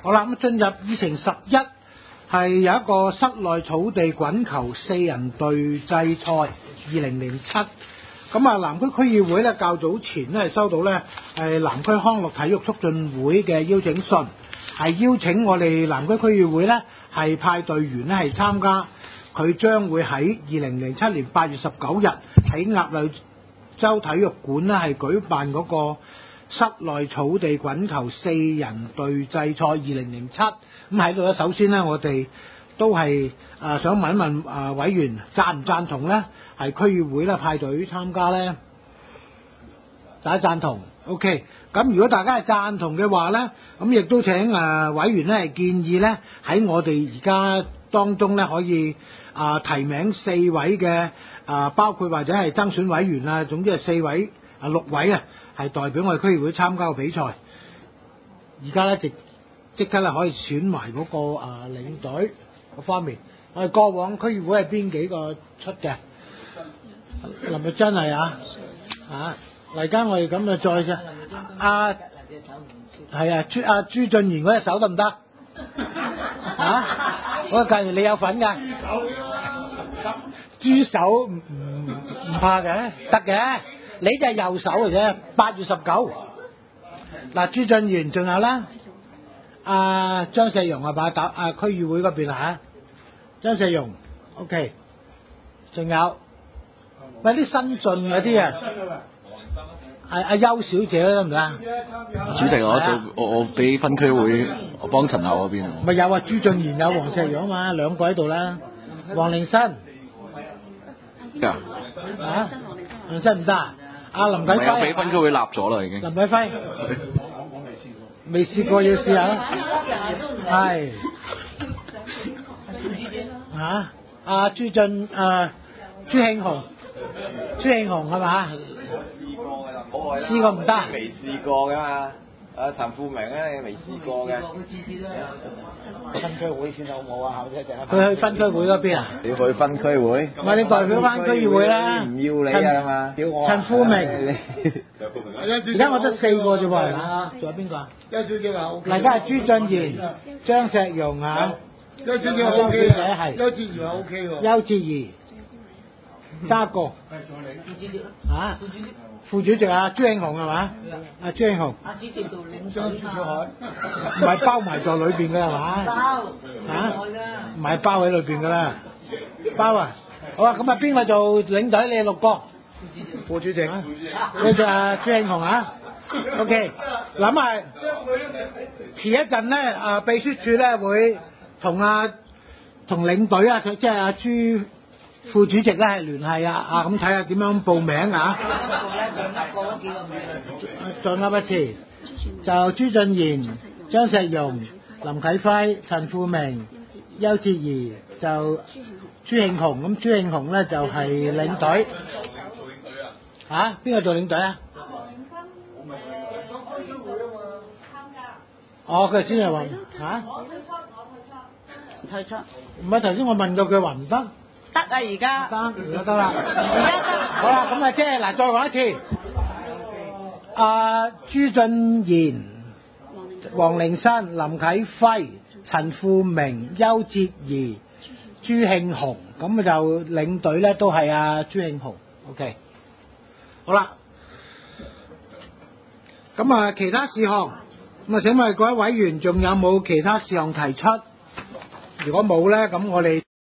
好啦，咁進入議程11係有一個室內草地滾球4人隊際賽2007。咁啊，南區區議會咧較早前咧係收到咧南區康樂體育促進會嘅邀請信，係邀請我哋南區區議會咧係派隊員咧係參加，佢將會喺2007年8月19日喺鴨脷洲體育館咧係舉辦嗰個室內草地滾球4人隊際賽2007。咁喺度咧，首先咧我哋都係想問一問委員贊唔贊同咧？係區議會咧派隊參加咧？大家贊同 ，OK。咁如果大家係贊同嘅話咧，咁亦都請委員咧係建議咧喺我哋而家當中咧可以提名4位嘅包括或者係爭選委員啊，總之係6位啊，係代表我哋區議會參加個比賽。而家咧即刻咧可以選埋嗰個領隊嗰方面。我哋過往區議會係邊幾個出嘅？林日珍係嚟緊我哋咁再啫。朱俊賢嗰隻手得唔得？我介紹你有份㗎。豬手唔怕嘅，得嘅。你就係右手嚟啫。8月19。朱俊賢仲有啦。張世榮係嘛？區議會嗰邊張世榮 ，OK。仲有，喂啲新進嗰啲係邱小姐得唔得？ 主席，我俾分區會，我幫陳校嗰邊。 咪有朱俊賢有黃石陽嘛，兩個喺度啦。黃凌新。黃凌新唔得啊？林啟輝。 我俾分區會立咗啦，已經。 林啟輝。未試過要試下。係。朱慶雄係嘛？試過唔得？ 未試過㗎嘛？陳富明咧未試過嘅。 分區會先好冇啊？佢去分區會嗰邊啊？ 你去分區會？ 唔係你代表翻區議會啦。 唔要你啊嘛？ 陳富明。而家我得4個啫喎，仲有邊個啊？ 邱小姐話 OK。 而家係朱俊賢、張石榮邱小姐 OK 嘅， 係。 邱志怡話 OK 喎。 邱志怡。揸個。副主席朱慶雄係嘛？朱慶雄。 主席做領導嘛？ 唔係包埋在裏邊㗎係嘛？唔係包喺裏邊㗎啦。包啊！好啊，咁邊個做領隊？你6個。副主席啊。你就朱慶雄OK。諗下遲一陣咧，秘書處咧會同領隊即係朱副主席咧係聯繫咁睇下點樣報名再噏一次，就朱俊賢、張石榮、林啟輝、陳富明、邱志怡，就朱慶雄。咁朱慶雄咧就係領隊。邊個做領隊啊？佢先係話退出。唔係頭先我問到佢話唔得。 得而家得啦，好啦，咁即係再講一次，朱俊賢、黃凌山、林啟輝、陳富明、邱哲儀、朱慶雄，咁就領隊咧都係朱慶雄 ，OK， 好啦，咁其他事項，咁請問各位委員仲有冇其他事項提出？如果冇咧，咁我哋